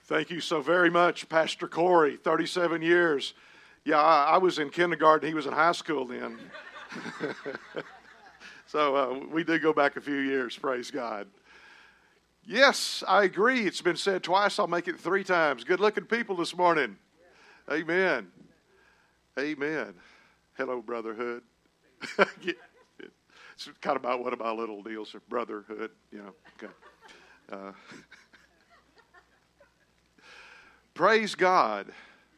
Thank you so very much, Pastor Corey. 37 years. Yeah, I was in kindergarten. He was in high school then. So we did go back a few years, praise God. Yes, I agree. It's been said twice. I'll make it 3 times. Good-looking people this morning. Amen. Amen. Hello, brotherhood. It's kind of about one of my little deals of brotherhood. Okay. Praise God.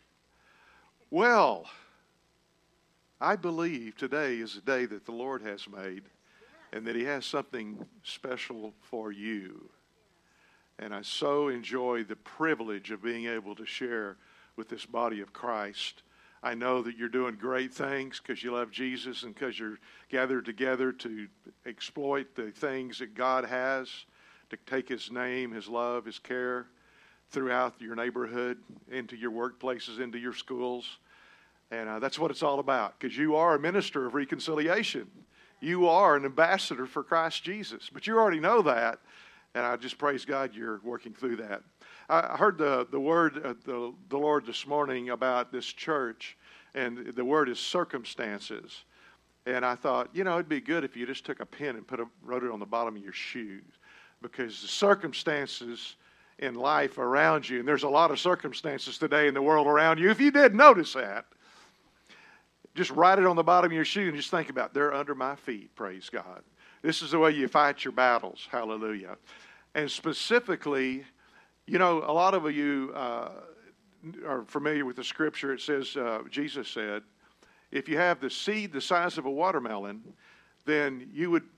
Well, I believe today is a day that the Lord has made and that He has something special for you. And I so enjoy the privilege of being able to share with this body of Christ. I know that you're doing great things because you love Jesus and because you're gathered together to exploit the things that God has, to take His name, His love, His care throughout your neighborhood, into your workplaces, into your schools. And that's what it's all about, because you are a minister of reconciliation. You are an ambassador for Christ Jesus. But you already know that, and I just praise God you're working through that. I heard the word of the Lord this morning about this church, and the word is circumstances. And I thought, it'd be good if you just took a pen and wrote it on the bottom of your shoes, because the circumstances in life around you, and there's a lot of circumstances today in the world around you. If you did notice that, just write it on the bottom of your shoe and just think about, they're under my feet, praise God. This is the way you fight your battles, hallelujah. And specifically, a lot of you are familiar with the scripture. It says, Jesus said, if you have the seed the size of a watermelon, then you would...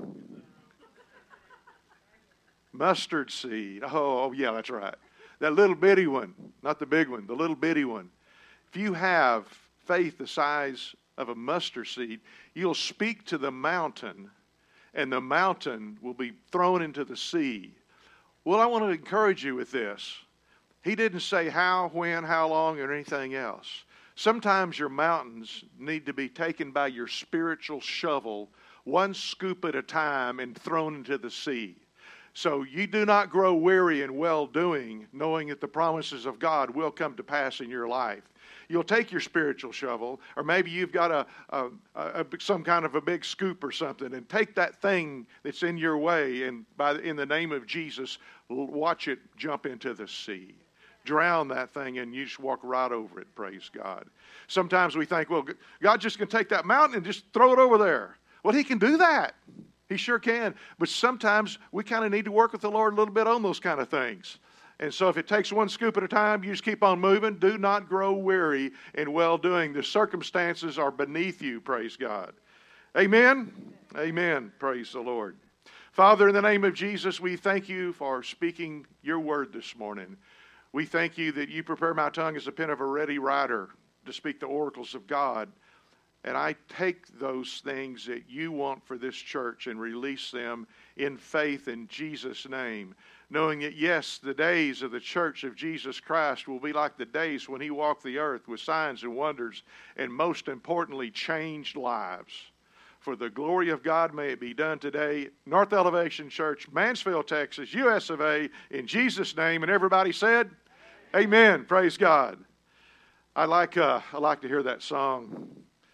Mustard seed. Oh, yeah, that's right. That little bitty one, not the big one, the little bitty one. If you have faith the size of a mustard seed, you'll speak to the mountain, and the mountain will be thrown into the sea. Well, I want to encourage you with this. He didn't say how, when, how long, or anything else. Sometimes your mountains need to be taken by your spiritual shovel, one scoop at a time, and thrown into the sea. So you do not grow weary in well-doing, knowing that the promises of God will come to pass in your life. You'll take your spiritual shovel, or maybe you've got some kind of a big scoop or something, and take that thing that's in your way, and in the name of Jesus, watch it jump into the sea. Drown that thing, and you just walk right over it, praise God. Sometimes we think, well, God just can take that mountain and just throw it over there. Well, He can do that. He sure can. But sometimes we kind of need to work with the Lord a little bit on those kind of things. And so if it takes one scoop at a time, you just keep on moving. Do not grow weary in well-doing. The circumstances are beneath you, praise God. Amen? Amen. Praise the Lord. Father, in the name of Jesus, we thank you for speaking your word this morning. We thank you that you prepare my tongue as a pen of a ready writer to speak the oracles of God. And I take those things that you want for this church and release them in faith in Jesus' name, knowing that, yes, the days of the church of Jesus Christ will be like the days when He walked the earth with signs and wonders, and most importantly, changed lives. For the glory of God may it be done today. North Elevation Church, Mansfield, Texas, US of A, in Jesus' name. And everybody said, Amen. Praise God. I like to hear that song.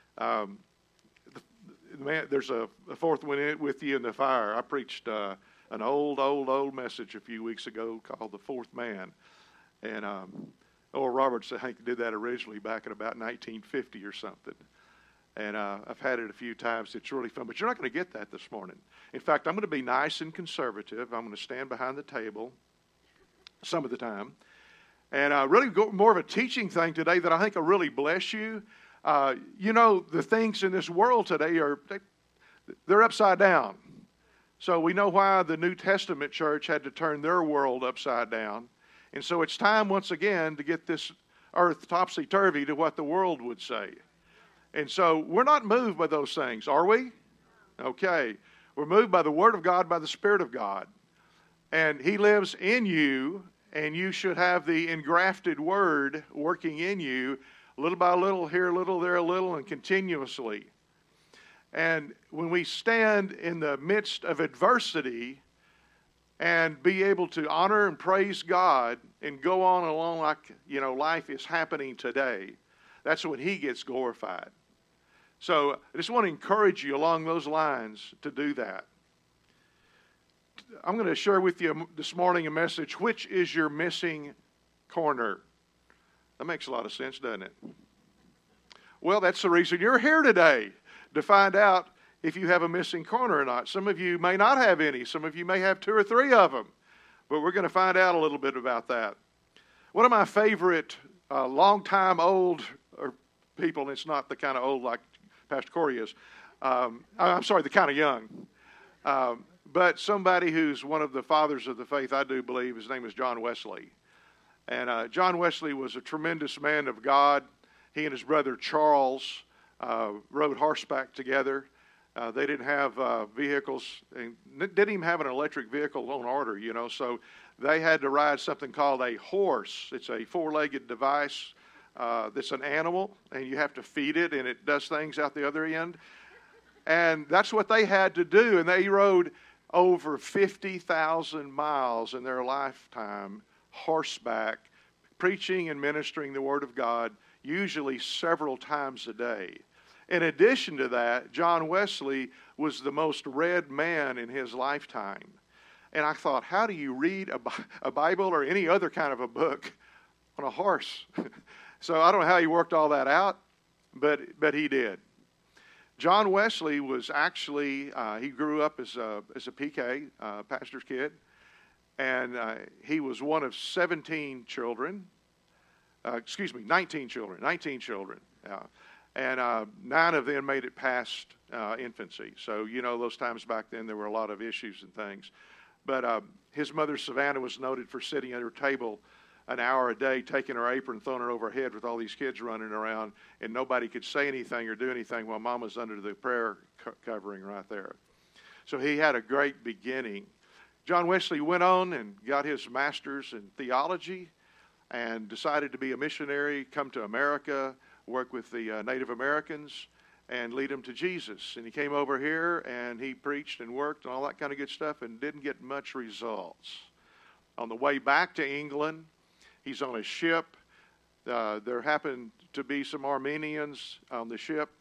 There's a fourth one with you in the fire. I preached an old message a few weeks ago called The Fourth Man. And Oral Roberts, I think, did that originally back in about 1950 or something. And I've had it a few times. It's really fun. But you're not going to get that this morning. In fact, I'm going to be nice and conservative. I'm going to stand behind the table some of the time. And really go more of a teaching thing today that I think will really bless you. The things in this world today they're upside down. So we know why the New Testament church had to turn their world upside down. And so it's time once again to get this earth topsy-turvy to what the world would say. And so we're not moved by those things, are we? Okay. We're moved by the Word of God, by the Spirit of God. And He lives in you, and you should have the engrafted Word working in you, little by little, here a little, there a little, and continuously. And when we stand in the midst of adversity, and be able to honor and praise God and go on along like, life is happening today, that's when He gets glorified. So I just want to encourage you along those lines to do that. I'm going to share with you this morning a message, which is your missing corner. That makes a lot of sense, doesn't it? Well, that's the reason you're here today, to find out if you have a missing corner or not. Some of you may not have any. Some of you may have 2 or 3 of them. But we're going to find out a little bit about that. One of my favorite long-time old people, and it's not the kind of old like Pastor Corey is. I'm sorry, the kind of young. But somebody who's one of the fathers of the faith, I do believe, his name is John Wesley. And John Wesley was a tremendous man of God. He and his brother Charles rode horseback together. They didn't have vehicles, and didn't even have an electric vehicle on order, so they had to ride something called a horse. It's a 4-legged device that's an animal, and you have to feed it, and it does things out the other end. And that's what they had to do, and they rode over 50,000 miles in their lifetime, horseback, preaching and ministering the Word of God, usually several times a day. In addition to that, John Wesley was the most read man in his lifetime. And I thought, how do you read a Bible or any other kind of a book on a horse? So I don't know how he worked all that out, but he did. John Wesley was actually, he grew up as a PK, pastor's kid, and he was one of 19 children. 19 children. And 9 of them made it past infancy. So, those times back then there were a lot of issues and things. But his mother, Savannah, was noted for sitting at her table an hour a day, taking her apron, throwing it over her head with all these kids running around, and nobody could say anything or do anything while Mom was under the prayer covering right there. So he had a great beginning. John Wesley went on and got his master's in theology and decided to be a missionary, come to America, work with the Native Americans, and lead them to Jesus. And he came over here, and he preached and worked and all that kind of good stuff and didn't get much results. On the way back to England, he's on a ship. There happened to be some Armenians on the ship.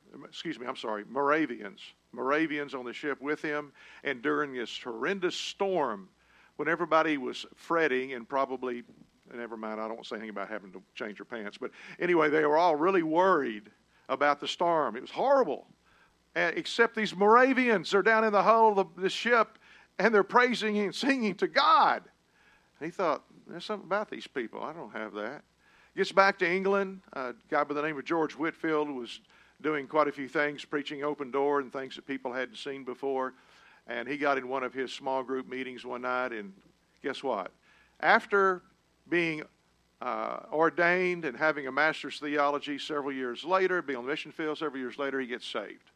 Moravians on the ship with him. And during this horrendous storm, when everybody was fretting and probably, never mind, I don't want to say anything about having to change their pants. But anyway, they were all really worried about the storm. It was horrible. Except these Moravians are down in the hull of the ship, and they're praising and singing to God. And he thought, there's something about these people. I don't have that. Gets back to England. A guy by the name of George Whitefield was doing quite a few things, preaching open door and things that people hadn't seen before. And he got in one of his small group meetings one night, and guess what? After being ordained and having a master's theology several years later, being on the mission field several years later, he gets saved.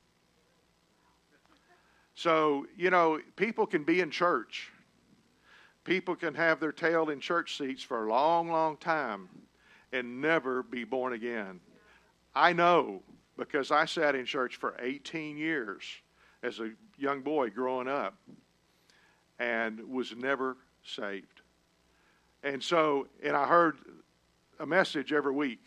So, people can be in church. People can have their tail in church seats for a long, long time and never be born again. I know, because I sat in church for 18 years as a young boy growing up and was never saved. And I heard a message every week.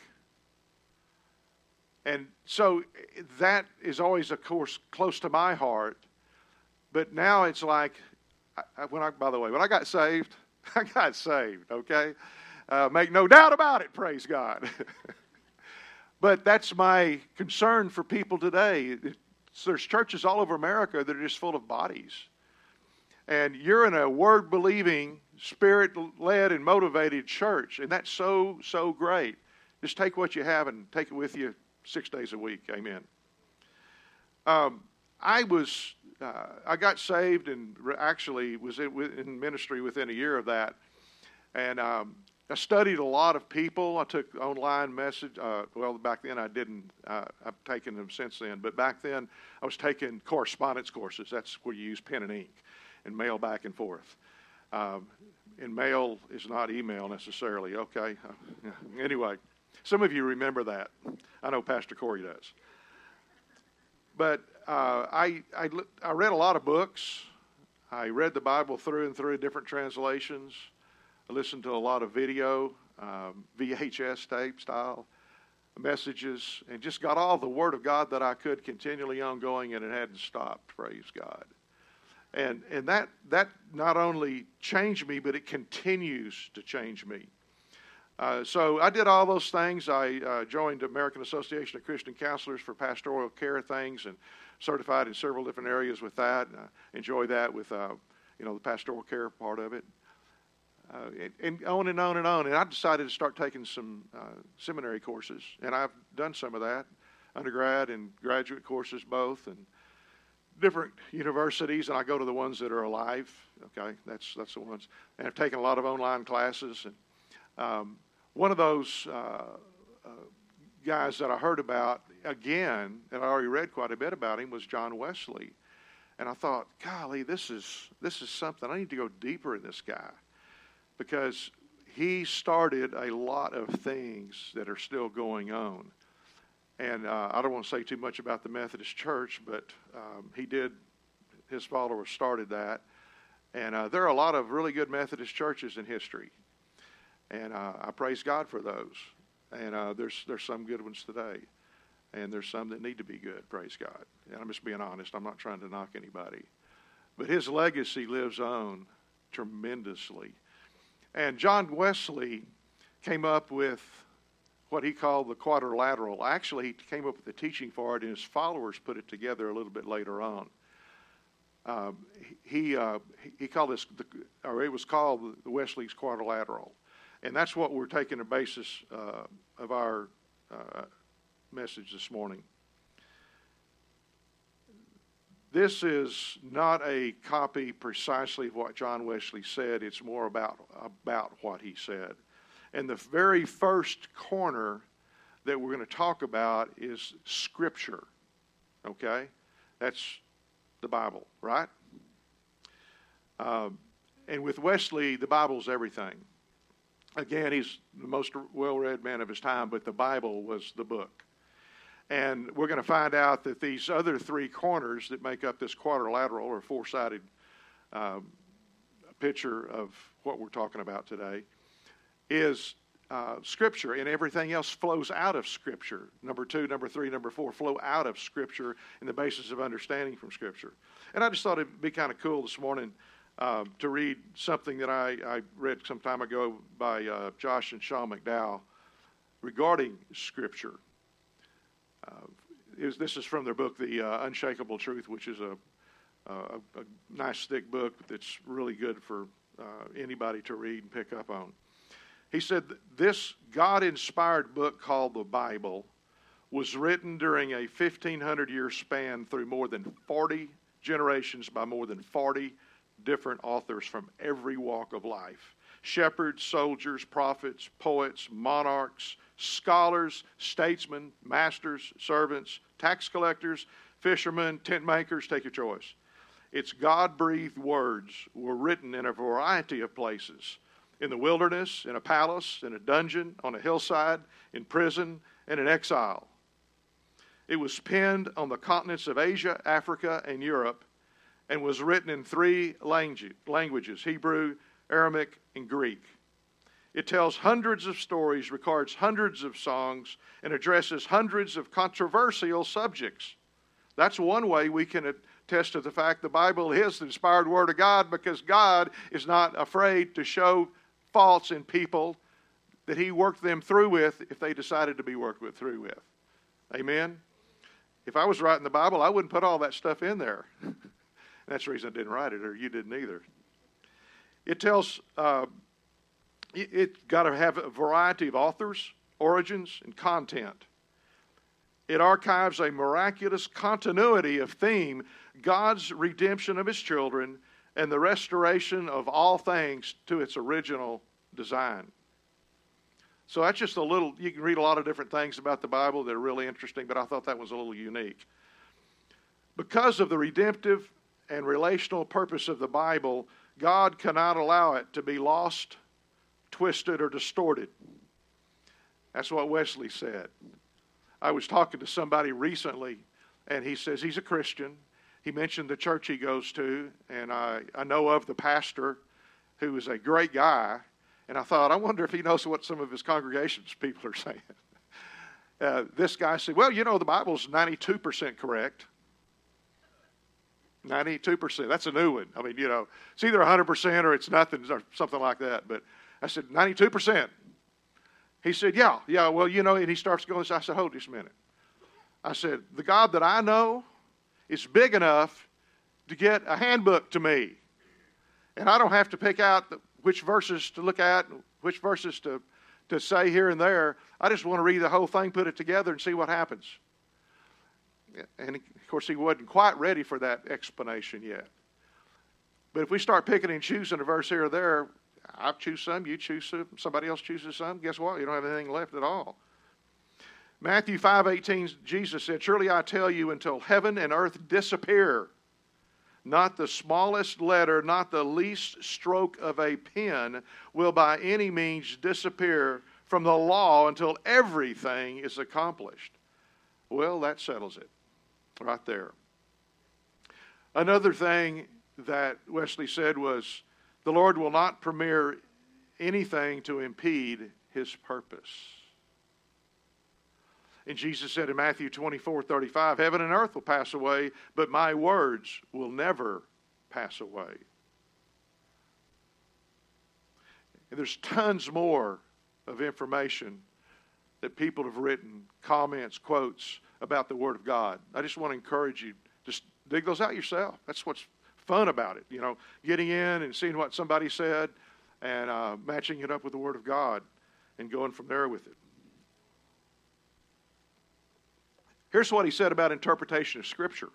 And so that is always, of course, close to my heart. But now it's like, when I got saved, I got saved, okay? Make no doubt about it, praise God. But that's my concern for people today. There's churches all over America that are just full of bodies. And you're in a word-believing, Spirit-led and motivated church, and that's so, so great. Just take what you have and take it with you 6 days a week. Amen. I got saved and actually was in ministry within a year of that. And I studied a lot of people. I took online message. Back then I didn't. I've taken them since then. But back then I was taking correspondence courses. That's where you use pen and ink and mail back and forth. And mail is not email necessarily. Okay. Anyway, some of you remember that. I know Pastor Corey does. But I read a lot of books. I read the Bible through and through different translations. I listened to a lot of video, VHS tape style messages, and just got all the Word of God that I could continually ongoing, and it hadn't stopped. Praise God. And that not only changed me, but it continues to change me. So I did all those things. I joined the American Association of Christian Counselors for pastoral care things, and certified in several different areas with that. I enjoy that with the pastoral care part of it. And on and on and on. And I decided to start taking some seminary courses, and I've done some of that, undergrad and graduate courses both, and different universities. And I go to the ones that are alive. Okay, that's the ones. And I've taken a lot of online classes. And one of those guys that I heard about again, and I already read quite a bit about him, was John Wesley. And I thought, golly, this is something. I need to go deeper in this guy, because he started a lot of things that are still going on. And I don't want to say too much about the Methodist Church, but his followers started that. And there are a lot of really good Methodist churches in history. And I praise God for those. And there's some good ones today. And there's some that need to be good, praise God. And I'm just being honest. I'm not trying to knock anybody. But his legacy lives on tremendously. And John Wesley came up with what he called the quadrilateral. Actually, he came up with the teaching for it, and his followers put it together a little bit later on. He called this, it was called the Wesley's Quadrilateral. And that's what we're taking the basis of our message this morning. This is not a copy precisely of what John Wesley said. It's more about what he said. And the very first corner that we're going to talk about is Scripture. Okay? That's the Bible, right? And with Wesley, the Bible's everything. Again, he's the most well-read man of his time, but the Bible was the book. And we're going to find out that these other three corners that make up this quadrilateral or four-sided picture of what we're talking about today is Scripture, and everything else flows out of Scripture. Number 2, number 3, number 4 flow out of Scripture in the basis of understanding from Scripture. And I just thought it'd be kind of cool this morning to read something that I read some time ago by Josh and Sean McDowell regarding Scripture. This is from their book, The Unshakable Truth, which is a nice thick book that's really good for anybody to read and pick up on. He said this God-inspired book called the Bible was written during a 1,500-year span through more than 40 generations by more than 40 different authors from every walk of life. Shepherds, soldiers, prophets, poets, monarchs, scholars, statesmen, masters, servants, tax collectors, fishermen, tent makers, take your choice. Its God-breathed words were written in a variety of places. In the wilderness, in a palace, in a dungeon, on a hillside, in prison, and in exile. It was penned on the continents of Asia, Africa, and Europe, and was written in 3 languages, Hebrew, Aramaic, and Greek. It tells hundreds of stories, records hundreds of songs, and addresses hundreds of controversial subjects. That's one way we can attest to the fact the Bible is the inspired Word of God, because God is not afraid to show faults in people that He worked them through with if they decided to be worked through with. Amen? If I was writing the Bible, I wouldn't put all that stuff in there. That's the reason I didn't write it, or you didn't either. It tells, it's got to have a variety of authors, origins, and content. It archives a miraculous continuity of theme, God's redemption of His children, and the restoration of all things to its original design. So that's just a little, you can read a lot of different things about the Bible that are really interesting, but I thought that was a little unique. Because of the redemptive and relational purpose of the Bible, God cannot allow it to be lost, twisted, or distorted. That's what Wesley said. I was talking to somebody recently, and he says he's a Christian. he mentioned the church he goes to, and I know of the pastor, who is a great guy, and I thought, I wonder if he knows what some of his congregation's people are saying. This guy said, well, the Bible's 92% correct. 92%. That's a new one. I mean, it's either 100% or it's nothing or something like that. But I said, 92%. He said, yeah, well, and he starts going, I said, hold just a minute. I said, the God that I know is big enough to get a handbook to me. And I don't have to pick out which verses to look at, which verses to say here and there. I just want to read the whole thing, put it together, and see what happens. And, of course, he wasn't quite ready for that explanation yet. But if we start picking and choosing a verse here or there, I choose some, you choose some, somebody else chooses some, guess what? You don't have anything left at all. Matthew 5:18, Jesus said, surely I tell you, until heaven and earth disappear, not the smallest letter, not the least stroke of a pen will by any means disappear from the law until everything is accomplished. Well, that settles it right there. Another thing that Wesley said was, the Lord will not permit anything to impede his purpose. And Jesus said in Matthew 24:35, heaven and earth will pass away, but my words will never pass away. And there's tons more of information that people have written, comments, quotes about the Word of God. I just want to encourage you, just dig those out yourself. That's what's fun about it, getting in and seeing what somebody said and matching it up with the Word of God and going from there with it. Here's what he said about interpretation of Scripture.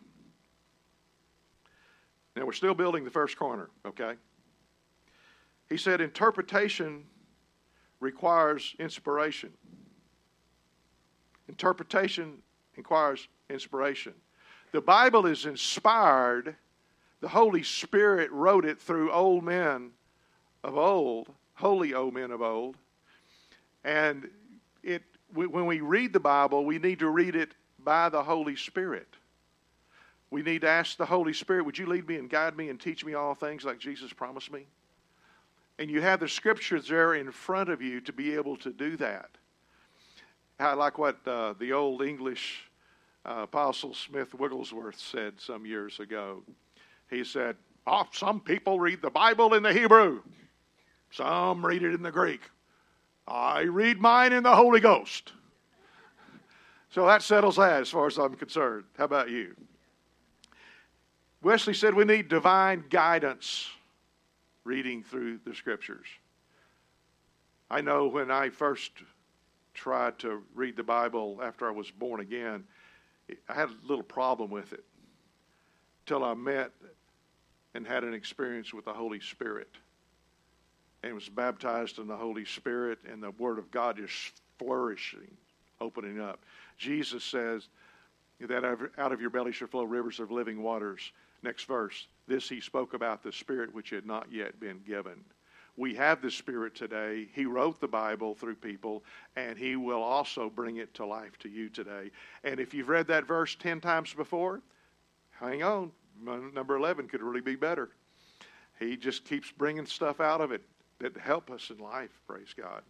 Now, we're still building the first corner, okay? He said interpretation requires inspiration. Interpretation requires inspiration. The Bible is inspired. The Holy Spirit wrote it through old men of old, holy old men of old. And when we read the Bible, we need to read it by the Holy Spirit. We need to ask the Holy Spirit, would you lead me and guide me and teach me all things like Jesus promised me? And you have the Scriptures there in front of you to be able to do that. I like what the old English Apostle Smith Wigglesworth said some years ago. He said, some people read the Bible in the Hebrew. Some read it in the Greek. I read mine in the Holy Ghost. So that settles that as far as I'm concerned. How about you? Wesley said we need divine guidance reading through the Scriptures. I know when I first tried to read the Bible after I was born again, I had a little problem with it till I met and had an experience with the Holy Spirit and was baptized in the Holy Spirit, and the Word of God is flourishing, opening up. Jesus says that out of your belly shall flow rivers of living waters. Next verse, this he spoke about the Spirit which had not yet been given. We have the Spirit today. He wrote the Bible through people, and he will also bring it to life to you today. And if you've read that verse 10 times before, hang on. Number 11 could really be better. He just keeps bringing stuff out of it that help us in life, praise God.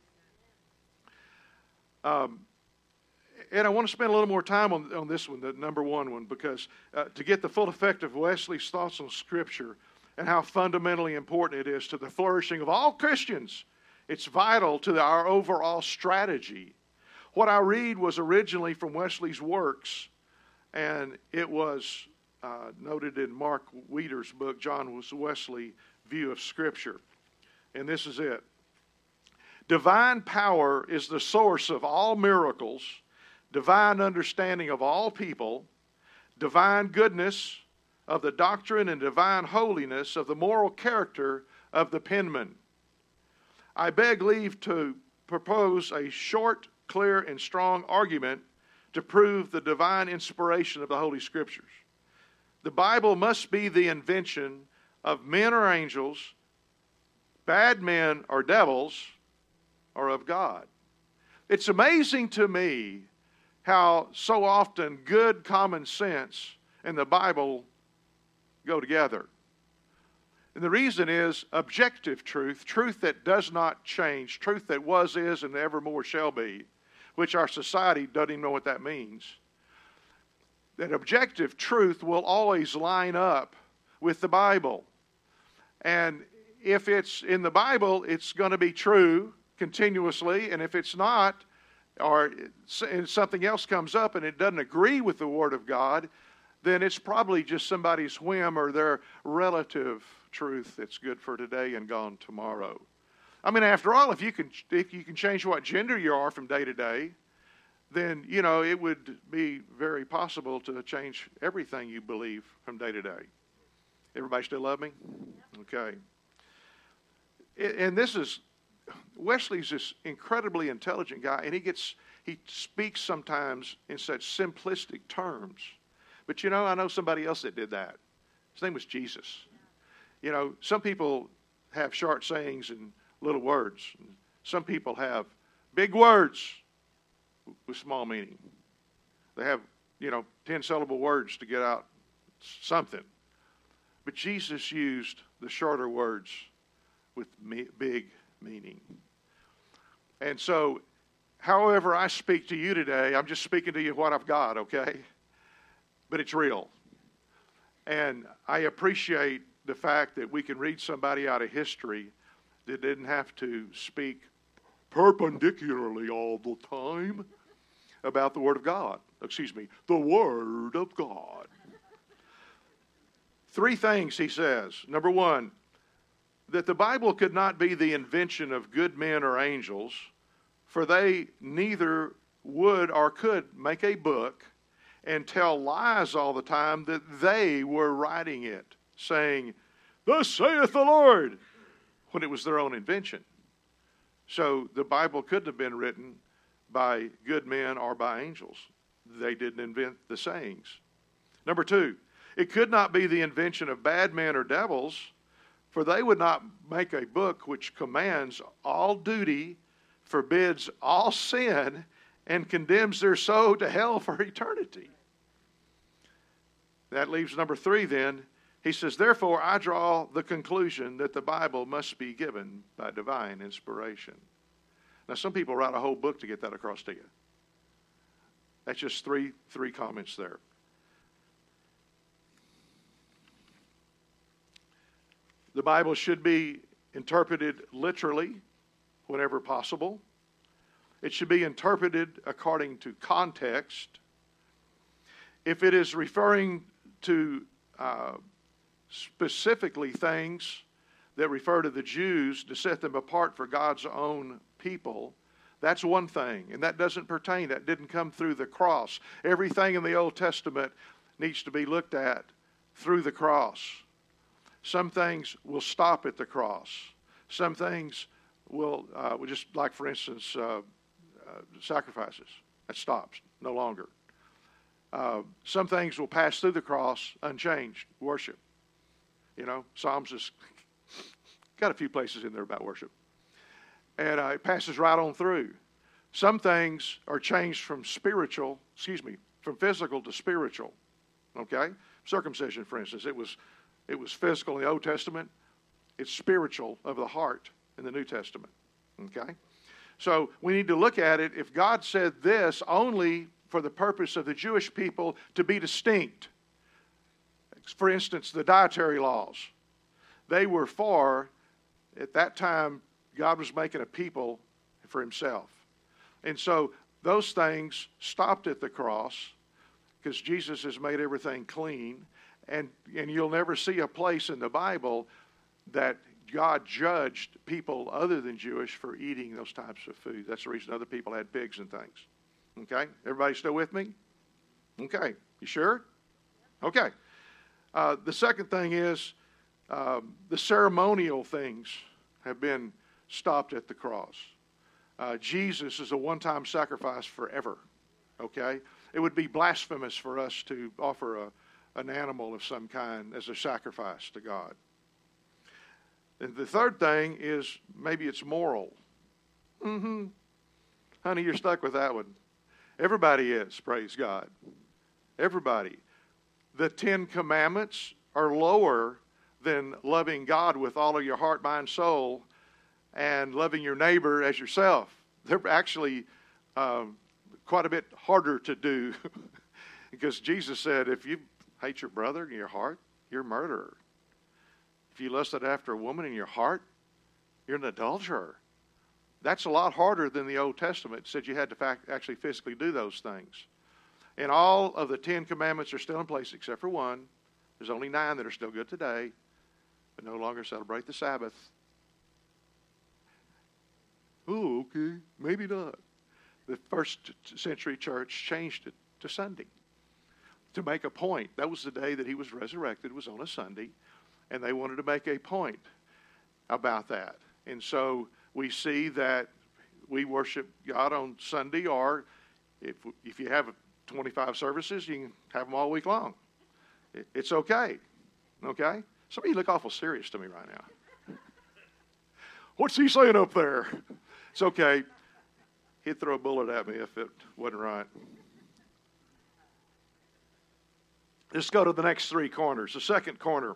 And I want to spend a little more time on this one, the number one, because to get the full effect of Wesley's thoughts on Scripture and how fundamentally important it is to the flourishing of all Christians, it's vital to our overall strategy. What I read was originally from Wesley's works, and it was noted in Mark Weider's book, John Wesley View of Scripture. And this is it. Divine power is the source of all miracles, divine understanding of all people, divine goodness of the doctrine, and divine holiness of the moral character of the penman. I beg leave to propose a short, clear, and strong argument to prove the divine inspiration of the Holy Scriptures. The Bible must be the invention of men or angels, bad men or devils, or of God. It's amazing to me how so often good common sense and the Bible go together. And the reason is objective truth, truth that does not change, truth that was, is, and evermore shall be, which our society doesn't even know what that means. That objective truth will always line up with the Bible. And if it's in the Bible, it's going to be true continuously. And if it's not, or something else comes up and it doesn't agree with the Word of God, then it's probably just somebody's whim or their relative truth that's good for today and gone tomorrow. I mean, after all, if you can change what gender you are from day to day, then, it would be very possible to change everything you believe from day to day. Everybody still love me? Okay. And Wesley's this incredibly intelligent guy, and he speaks sometimes in such simplistic terms. But I know somebody else that did that. His name was Jesus. Some people have short sayings and little words. Some people have big words with small meaning. They have, 10-syllable words to get out something. But Jesus used the shorter words with big meaning. And so, however I speak to you today, I'm just speaking to you what I've got, okay? But it's real. And I appreciate the fact that we can read somebody out of history that didn't have to speak perpendicularly all the time about the Word of God. The Word of God. 3 things he says. Number 1, that the Bible could not be the invention of good men or angels, for they neither would or could make a book and tell lies all the time that they were writing it, saying, "Thus saith the Lord," when it was their own invention. So the Bible couldn't have been written by good men or by angels. They didn't invent the sayings. Number 2, it could not be the invention of bad men or devils, for they would not make a book which commands all duty, forbids all sin, and condemns their soul to hell for eternity. That leaves number 3 then. He says, therefore, I draw the conclusion that the Bible must be given by divine inspiration. Now, some people write a whole book to get that across to you. That's just three comments there. The Bible should be interpreted literally whenever possible. It should be interpreted according to context. If it is referring to specifically things that refer to the Jews to set them apart for God's own people, that's one thing. And that doesn't pertain. That didn't come through the cross. Everything in the Old Testament needs to be looked at through the cross. Some things will stop at the cross. Some things will just like, for instance, sacrifices. That stops, no longer. Some things will pass through the cross unchanged. Worship. Psalms has got a few places in there about worship. And it passes right on through. Some things are changed from physical to spiritual. Okay? Circumcision, for instance, it was physical in the Old Testament. It's spiritual of the heart in the New Testament. Okay? So we need to look at it. If God said this only for the purpose of the Jewish people to be distinct, for instance, the dietary laws, they were at that time, God was making a people for himself. And so those things stopped at the cross because Jesus has made everything clean. And you'll never see a place in the Bible that God judged people other than Jewish for eating those types of food. That's the reason other people had pigs and things. Okay? Everybody still with me? Okay. You sure? Okay. The second thing is the ceremonial things have been stopped at the cross. Jesus is a one-time sacrifice forever. Okay? It would be blasphemous for us to offer an animal of some kind as a sacrifice to God. And the third thing is maybe it's moral. Honey, you're stuck with that one. Everybody is, praise God. Everybody. The 10 Commandments are lower than loving God with all of your heart, mind, soul, and loving your neighbor as yourself. They're actually quite a bit harder to do because Jesus said, if you hate your brother in your heart, you're a murderer. If you lusted after a woman in your heart, you're an adulterer. That's a lot harder than the Old Testament said you had to actually physically do those things. And all of the 10 commandments are still in place except for one. There's only 9 that are still good today, but no longer celebrate the Sabbath. Oh, okay, maybe not. The first century church changed it to Sunday to make a point. That was the day that he was resurrected, was on a Sunday, and they wanted to make a point about that. And so we see that we worship God on Sunday, or if you have 25 services, you can have them all week long. It's okay. Okay? Some of you look awful serious to me right now. What's he saying up there? It's okay. He'd throw a bullet at me if it wasn't right. Let's go to the next 3 corners. The second corner,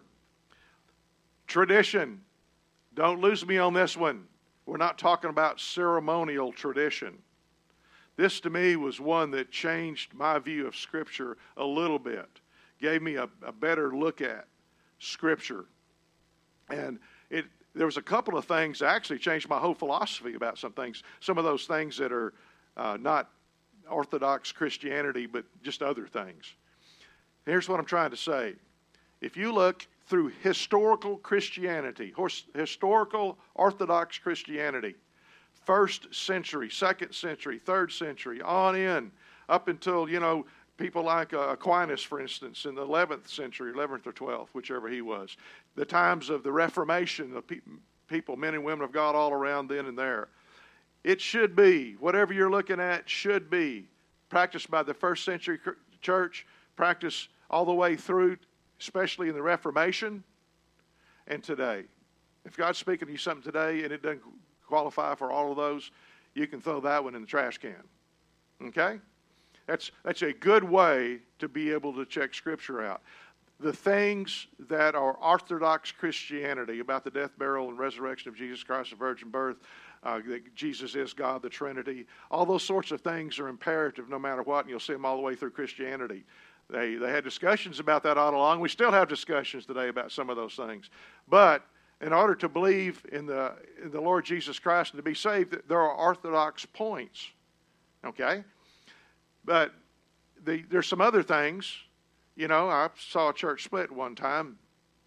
tradition. Don't lose me on this one. We're not talking about ceremonial tradition. This to me was one that changed my view of Scripture a little bit. Gave me a better look at Scripture. And there was a couple of things that actually changed my whole philosophy about some things. Some of those things that are not Orthodox Christianity, but just other things. Here's what I'm trying to say. If you look through historical Christianity, historical Orthodox Christianity, 1st century, 2nd century, 3rd century, on in, up until, people like Aquinas, for instance, in the 11th century, 11th or 12th, whichever he was. The times of the Reformation, the people, men and women of God all around then and there. It should be, whatever you're looking at, should be practiced by the 1st century church, practiced all the way through, especially in the Reformation and today. If God's speaking to you something today and it doesn't qualify for all of those, you can throw that one in the trash can. Okay? That's a good way to be able to check Scripture out. The things that are Orthodox Christianity about the death, burial, and resurrection of Jesus Christ, the virgin birth, that Jesus is God, the Trinity, all those sorts of things are imperative no matter what, and you'll see them all the way through Christianity. They had discussions about that all along. We still have discussions today about some of those things. But in order to believe in the Lord Jesus Christ and to be saved, there are orthodox points. Okay? But there's some other things. I saw a church split one time.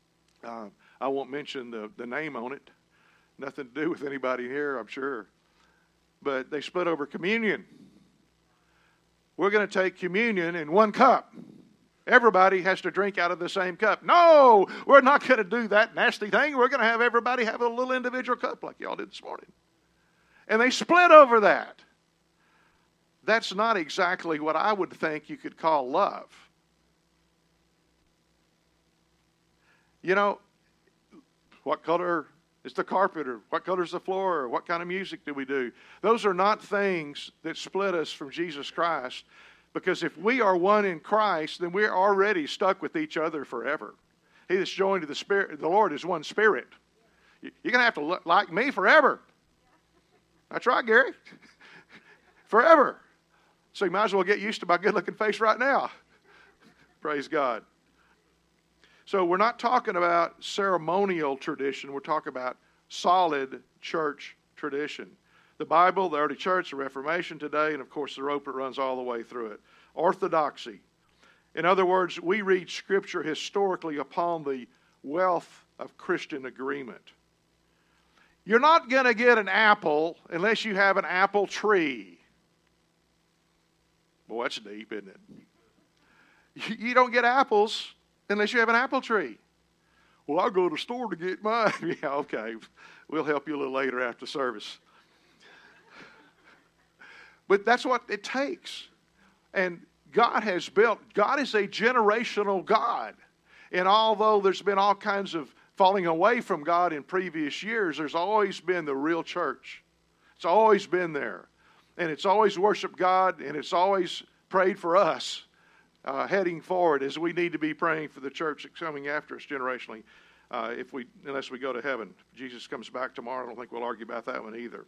I won't mention the name on it. Nothing to do with anybody here, I'm sure. But they split over communion. We're going to take communion in one cup. Everybody has to drink out of the same cup. No, we're not going to do that nasty thing. We're going to have everybody have a little individual cup like y'all did this morning. And they split over that. That's not exactly what I would think you could call love. What color is the carpet, or what color is the floor, or what kind of music do we do? Those are not things that split us from Jesus Christ, because if we are one in Christ, then we're already stuck with each other forever. He that's joined to the Spirit, the Lord is one Spirit. You're going to have to like me forever. That's right, Gary. Forever. So you might as well get used to my good-looking face right now. Praise God. So we're not talking about ceremonial tradition. We're talking about solid church tradition. The Bible, the early church, the Reformation today, and of course the rope that runs all the way through it. Orthodoxy. In other words, we read Scripture historically upon the wealth of Christian agreement. You're not going to get an apple unless you have an apple tree. Boy, that's deep, isn't it? You don't get apples unless you have an apple tree. Well, I'll go to the store to get mine. Yeah, okay. We'll help you a little later after service. But that's what it takes. And God is a generational God. And although there's been all kinds of falling away from God in previous years, there's always been the real church. It's always been there. And it's always worshiped God, and it's always prayed for us. heading forward as we need to be praying for the church that's coming after us generationally. Unless we go to heaven. If Jesus comes back tomorrow, I don't think we'll argue about that one either.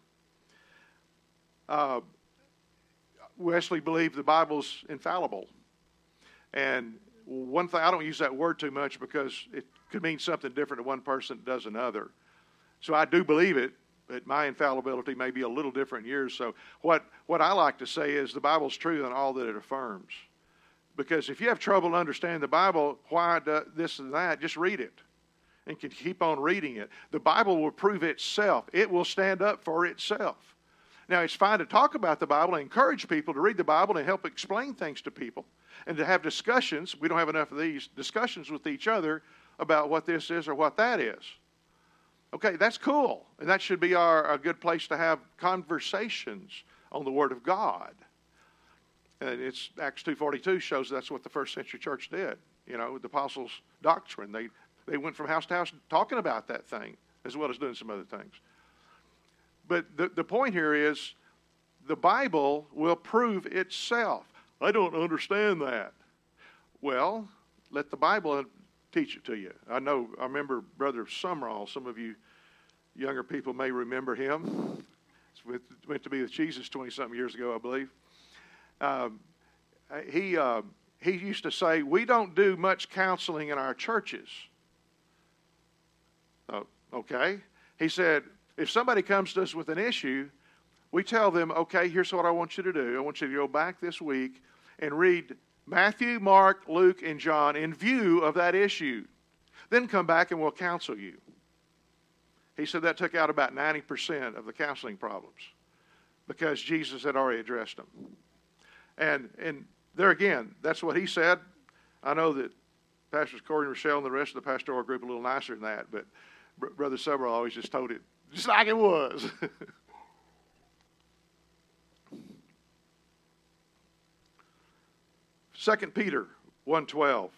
Wesley believed the Bible's infallible. And one thing, I don't use that word too much because it could mean something different to one person than it does another. So I do believe it, but my infallibility may be a little different in yours. So what I like to say is the Bible's true in all that it affirms. Because if you have trouble understanding the Bible, why this and that, just read it. And can keep on reading it. The Bible will prove itself. It will stand up for itself. Now, it's fine to talk about the Bible and encourage people to read the Bible and help explain things to people and to have discussions. We don't have enough of these discussions with each other about what this is or what that is. Okay, that's cool. And that should be a good place to have conversations on the Word of God. And it's Acts 2:42 shows that's what the first century church did. You know, the apostles' doctrine. They went from house to house talking about that thing as well as doing some other things. But the point here is the Bible will prove itself. I don't understand that. Well, let the Bible teach it to you. I remember Brother Sumrall. Some of you younger people may remember him. Went to be with Jesus 20-something years ago, I believe. He used to say, we don't do much counseling in our churches. Oh, okay. He said, if somebody comes to us with an issue, we tell them, okay, here's what I want you to do. I want you to go back this week and read Matthew, Mark, Luke, and John in view of that issue. Then come back and we'll counsel you. He said that took out about 90% of the counseling problems because Jesus had already addressed them. And there again, that's what he said. I know that Pastors Corey and Rochelle and the rest of the pastoral group are a little nicer than that, but Brother Sumrall always just told it just like it was. 2 Peter 1:12.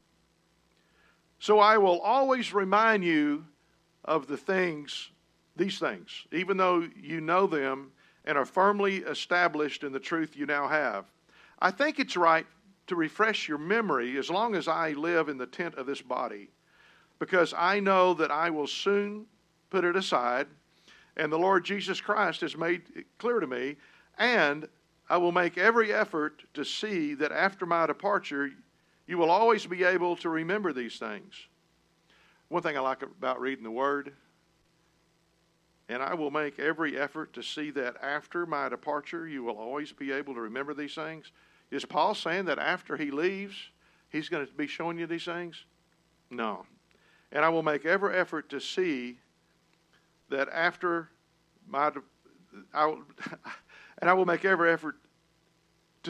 So I will always remind you of these things, even though you know them and are firmly established in the truth you now have. I think it's right to refresh your memory as long as I live in the tent of this body, because I know that I will soon put it aside, and the Lord Jesus Christ has made it clear to me, and I will make every effort to see that after my departure, you will always be able to remember these things. One thing I like about reading the Word, and I will make every effort to see that after my departure, you will always be able to remember these things. Is Paul saying that after he leaves, he's going to be showing you these things? No. And I will make every effort to see that after my... And I will make every effort to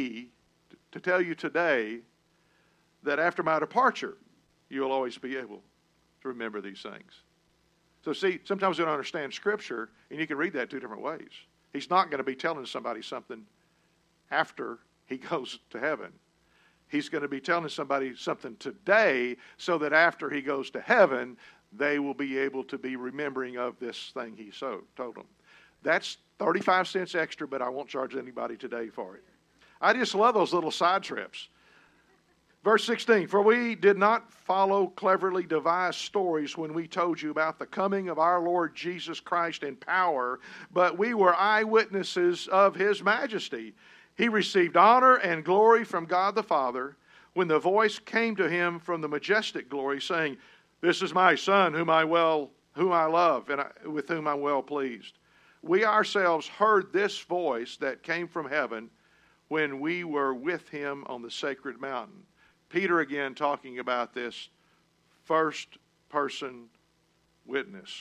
tell you today, that after my departure, you'll always be able to remember these things. So see, sometimes we don't understand Scripture, and you can read that two different ways. He's not going to be telling somebody something after he goes to heaven. He's going to be telling somebody something today so that after he goes to heaven, they will be able to be remembering of this thing he told them. That's 35 cents extra, but I won't charge anybody today for it. I just love those little side trips. Verse 16, for we did not follow cleverly devised stories when we told you about the coming of our Lord Jesus Christ in power, but we were eyewitnesses of his majesty. He received honor and glory from God the Father when the voice came to him from the majestic glory, saying, this is my Son whom I love and with whom I'm well pleased. We ourselves heard this voice that came from heaven when we were with him on the sacred mountain. Peter again talking about this first-person witness.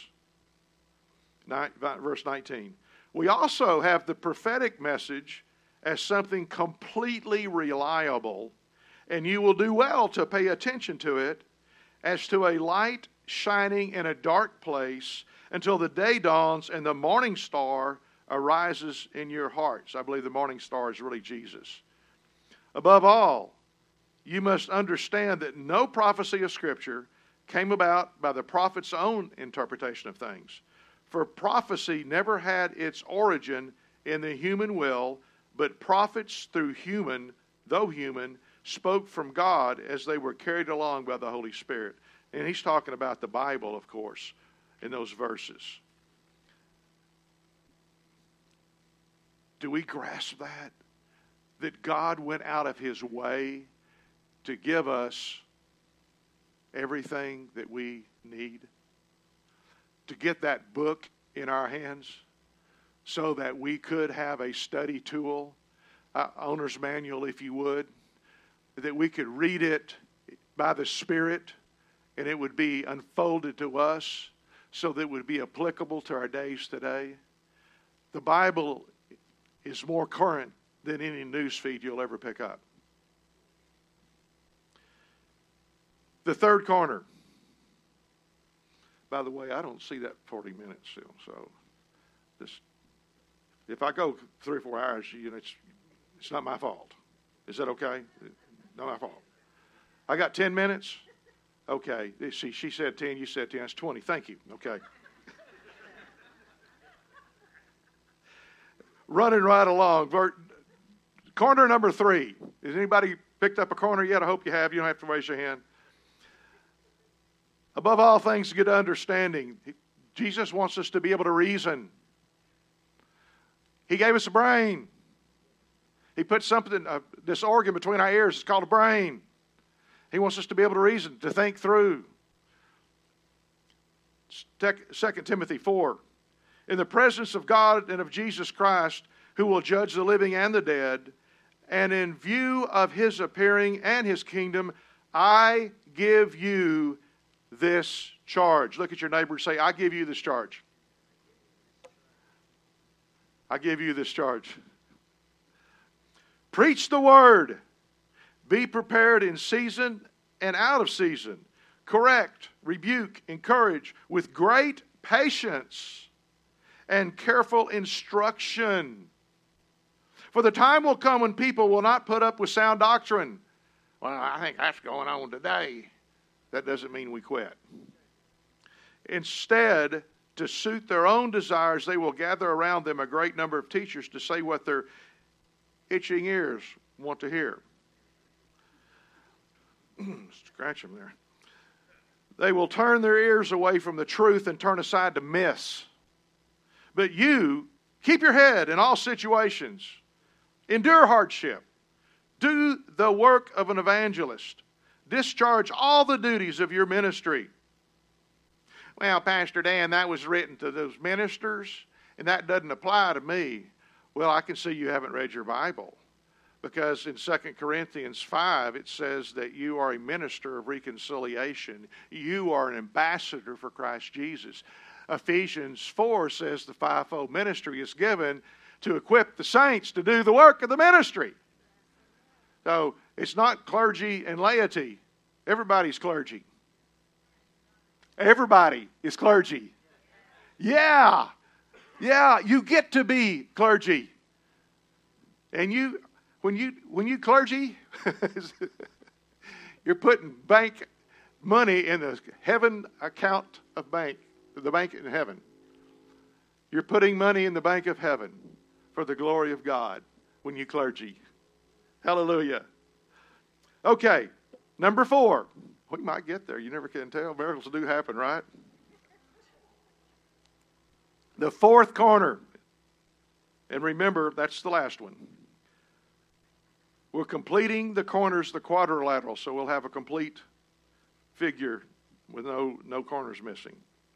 Verse 19. We also have the prophetic message as something completely reliable, and you will do well to pay attention to it as to a light shining in a dark place until the day dawns and the morning star arises in your hearts. I believe the morning star is really Jesus. Above all, you must understand that no prophecy of Scripture came about by the prophet's own interpretation of things. For prophecy never had its origin in the human will, but prophets though human, spoke from God as they were carried along by the Holy Spirit. And he's talking about the Bible, of course, in those verses. Do we grasp that? That God went out of his way to give us everything that we need? To get that book in our hands so that we could have a study tool, owner's manual if you would, that we could read it by the Spirit and it would be unfolded to us so that it would be applicable to our days today. The Bible is more current than any news feed you'll ever pick up. The third corner. By the way, I don't see that 40 minutes still, so just, if I go 3 or 4 hours, it's not my fault. Is that okay? Not my fault. I got 10 minutes? Okay. See, she said 10, you said 10. That's 20. Thank you. Okay. Running right along. Corner number 3. Has anybody picked up a corner yet? I hope you have. You don't have to raise your hand. Above all things, to get understanding. Jesus wants us to be able to reason. He gave us a brain. He put something, this organ between our ears. It's called a brain. He wants us to be able to reason, to think through. 2 Timothy 4. In the presence of God and of Jesus Christ, who will judge the living and the dead, and in view of his appearing and his kingdom, I give you this charge. Look at your neighbor and say, I give you this charge. I give you this charge. Preach the word. Be prepared in season and out of season. Correct, rebuke, encourage with great patience and careful instruction. For the time will come when people will not put up with sound doctrine. Well, I think that's going on today. That doesn't mean we quit. Instead, to suit their own desires, they will gather around them a great number of teachers to say what their itching ears want to hear. Scratch them there. They will turn their ears away from the truth and turn aside to myths. But you, keep your head in all situations. Endure hardship. Do the work of an evangelist. Discharge all the duties of your ministry. Well, Pastor Dan, that was written to those ministers, and that doesn't apply to me. Well, I can see you haven't read your Bible. Because in 2 Corinthians 5, it says that you are a minister of reconciliation. You are an ambassador for Christ Jesus. Ephesians 4 says the fivefold ministry is given to equip the saints to do the work of the ministry. So it's not clergy and laity. Everybody's clergy. Everybody is clergy. Yeah, you get to be clergy. And when you clergy, you're putting bank money in the heaven account of bank, the bank in heaven. You're putting money in the bank of heaven for the glory of God when you clergy. Hallelujah. Okay, number 4. We might get there. You never can tell. Miracles do happen, right? The 4th corner. And remember, that's the last one. We're completing the corners, the quadrilateral, so we'll have a complete figure with no corners missing.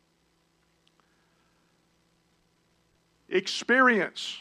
Experience.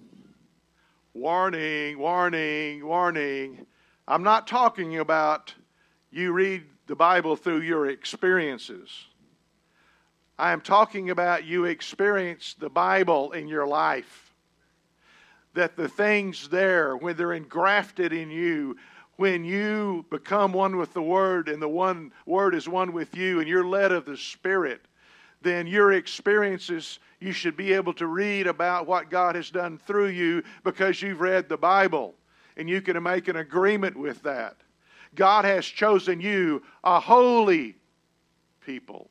Warning, warning, warning. I'm not talking about you read the Bible through your experiences. I am talking about you experience the Bible in your life. That the things there, when they're engrafted in you, when you become one with the Word and the one Word is one with you and you're led of the Spirit, then your experiences, you should be able to read about what God has done through you because you've read the Bible. And you can make an agreement with that. God has chosen you a holy people.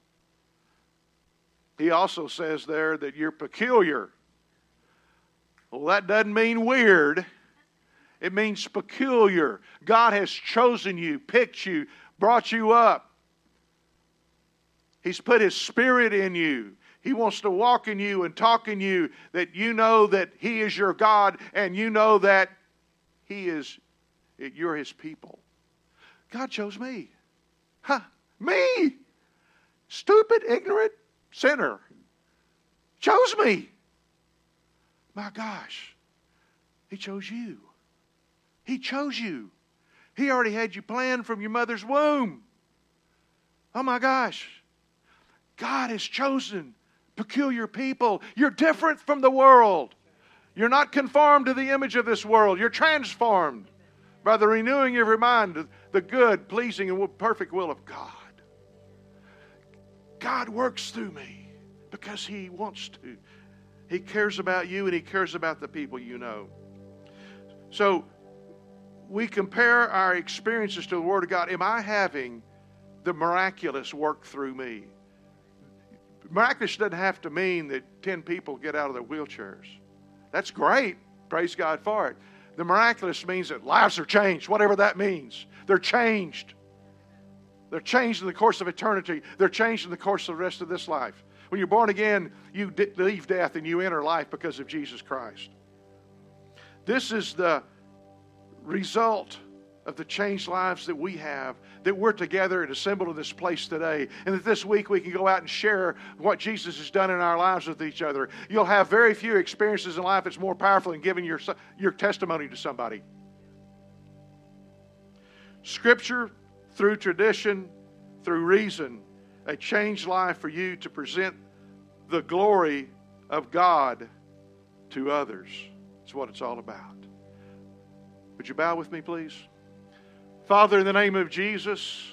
He also says there that you're peculiar. Well, that doesn't mean weird. It means peculiar. God has chosen you, picked you, brought you up. He's put His Spirit in you. He wants to walk in you and talk in you, that you know that He is your God and you know that you're His people. God chose me. Huh? Me! Stupid, ignorant sinner. Chose me. My gosh. He chose you. He chose you. He already had you planned from your mother's womb. Oh my gosh. God has chosen peculiar people. You're different from the world. You're not conformed to the image of this world. You're transformed by the renewing of your mind to the good, pleasing, and perfect will of God. God works through me because He wants to. He cares about you and He cares about the people you know. So we compare our experiences to the Word of God. Am I having the miraculous work through me? Miraculous doesn't have to mean that 10 people get out of their wheelchairs. That's great. Praise God for it. The miraculous means that lives are changed, whatever that means. They're changed. They're changed in the course of eternity. They're changed in the course of the rest of this life. When you're born again, you leave death and you enter life because of Jesus Christ. This is the result of the changed lives that we have, that we're together and assembled in this place today, and that this week we can go out and share what Jesus has done in our lives with each other. You'll have very few experiences in life that's more powerful than giving your testimony to somebody. Scripture, through tradition, through reason, a changed life for you to present the glory of God to others. That's what it's all about. Would you bow with me, please? Father, in the name of Jesus,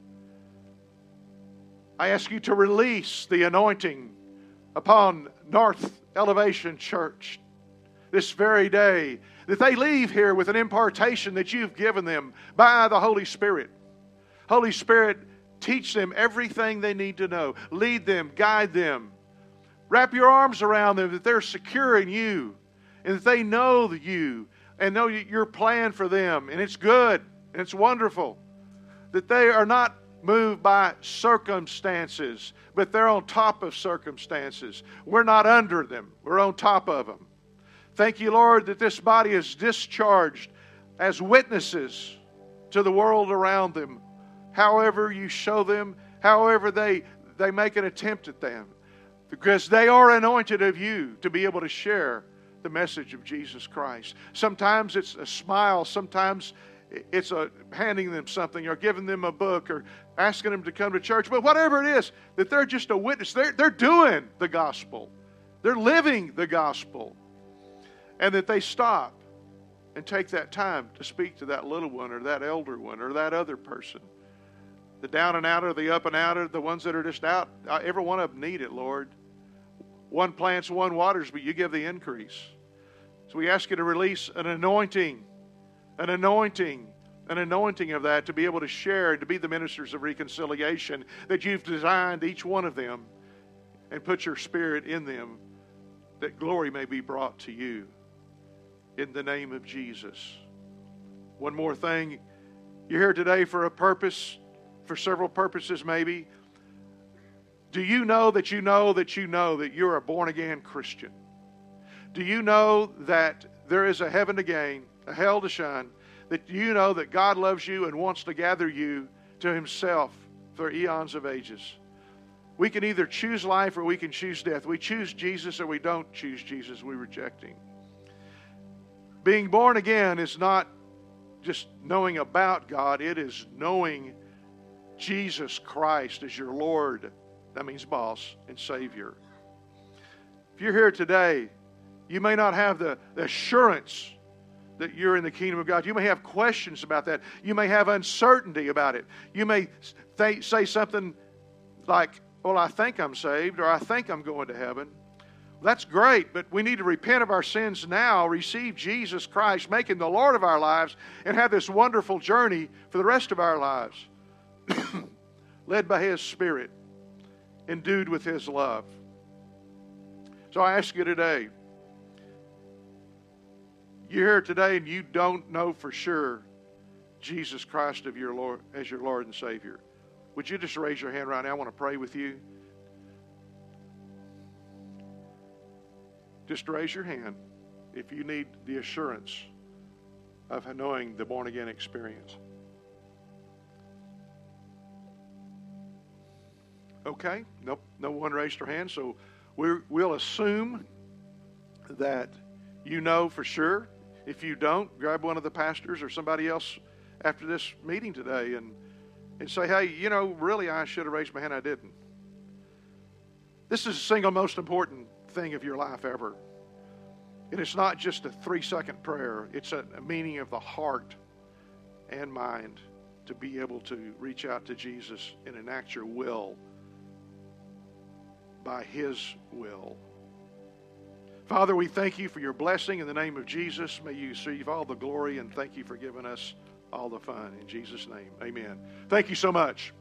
I ask you to release the anointing upon North Elevation Church this very day, that they leave here with an impartation that you've given them by the Holy Spirit. Holy Spirit, teach them everything they need to know. Lead them, guide them. Wrap your arms around them that they're secure in you and that they know you and know your plan for them. And it's good and it's wonderful that they are not moved by circumstances, but they're on top of circumstances. We're not under them. We're on top of them. Thank you, Lord, that this body is discharged as witnesses to the world around them. However you show them, however they make an attempt at them. Because they are anointed of you to be able to share the message of Jesus Christ. Sometimes it's a smile. Sometimes it's handing them something or giving them a book or asking them to come to church. But whatever it is, that they're just a witness. They're doing the gospel. They're living the gospel. And that they stop and take that time to speak to that little one or that elder one or that other person. The down and outer, the up and outer, the ones that are just out. Every one of them need it, Lord. One plants, one waters, but you give the increase. So we ask you to release an anointing of that to be able to share, to be the ministers of reconciliation, that you've designed each one of them and put your Spirit in them, that glory may be brought to you in the name of Jesus. One more thing. You're here today for a purpose, for several purposes maybe. Do you know that you know that you know that you're a born-again Christian? Do you know that there is a heaven to gain, a hell to shun, that you know that God loves you and wants to gather you to Himself for eons of ages? We can either choose life or we can choose death. We choose Jesus or we don't choose Jesus. We reject Him. Being born again is not just knowing about God. It is knowing Jesus Christ as your Lord. That means boss and Savior. If you're here today, you may not have the assurance that you're in the kingdom of God. You may have questions about that. You may have uncertainty about it. You may say something like, well, I think I'm saved, or I think I'm going to heaven. That's great, but we need to repent of our sins now, receive Jesus Christ, make Him the Lord of our lives, and have this wonderful journey for the rest of our lives. Led by His Spirit, endued with His love. So I ask you today, You're here today and you don't know for sure Jesus Christ as your Lord and Savior. Would you just raise your hand right now? I want to pray with you. Just raise your hand if you need the assurance of knowing the born-again experience. Okay, nope, no one raised their hand, so we'll assume that you know for sure. If you don't, grab one of the pastors or somebody else after this meeting today and say, hey, you know, really I should have raised my hand, I didn't. This is the single most important thing of your life ever. And it's not just a 3-second prayer. It's a meaning of the heart and mind to be able to reach out to Jesus and enact your will by His will. Father, we thank you for your blessing in the name of Jesus. May you receive all the glory, and thank you for giving us all the fun. In Jesus' name, amen. Thank you so much.